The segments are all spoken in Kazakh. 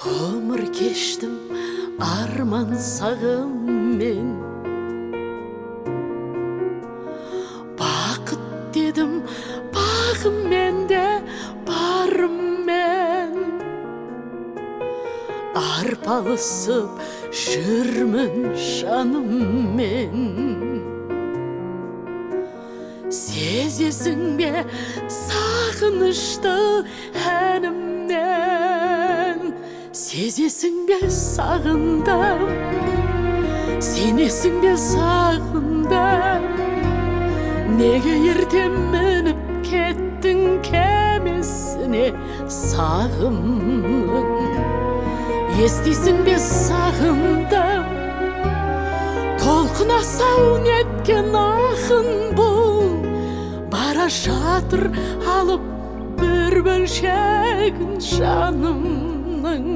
Өмір кештім арман сағыммен, бақыт дедім бағыммен де барыммен. Арпалысып жүрмін жаныммен. Сезесің бе сағынышты әнімнен? Сезесің бе сағындым, сенесің бе сағындым? Неге ерте мініп кеттің кемесіне сағымның? Естисің бе сағындым, толқына сауын еткен ақын бұл, бара жатыр алып бір бөлшегін жанымның.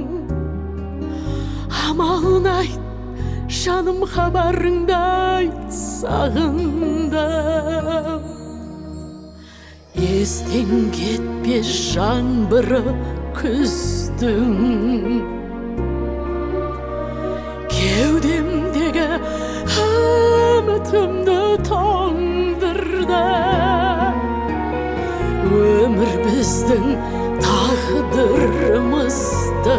Амалын айт, жаным хабарыңды айт, сағындым. Естен кетпес жаңбыры күздің, кеудемдегі үмітімді тоңдырды. Өмір біздің тағдырымызды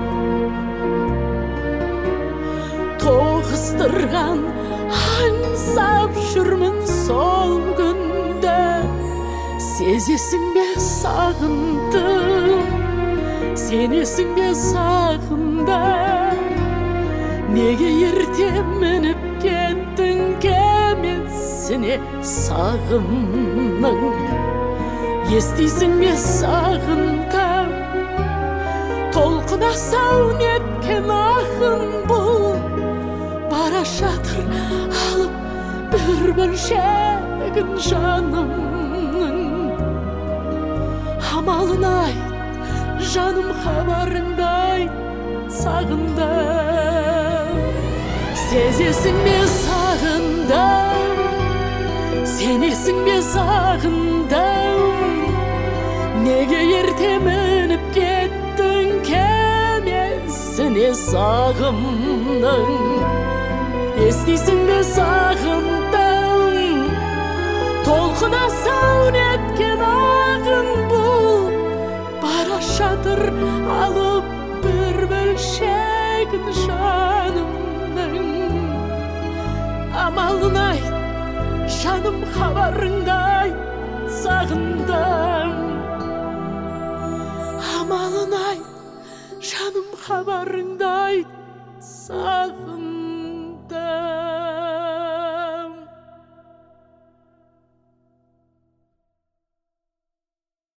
тоғыстырған, аңсап жүрмін сол күнді. Сезесің бе сағындым, сенесің бе сағындым? Неге ерте мініп кеттің кемесіне сағымның? Естисің бе сағындым, толқына сауын еткен ақын бұл, бара жатыр алып бір бөлшегін жанымның. Амалын айт, жаным хабарыңды айт, сағындым. Сезесің бе сағындым, сенесің бе сағындым? Неге ерте мініп кеттің кемесіне сағымның? Естисің бе сағындым, толқына сауын еткен ақын бұл, бара жатыр алып бір бөлшегін жанымның. Амалын айт, жаным хабарыңды айт, сағындым. Амалын айт, жаным хабарыңды айт, сағындым.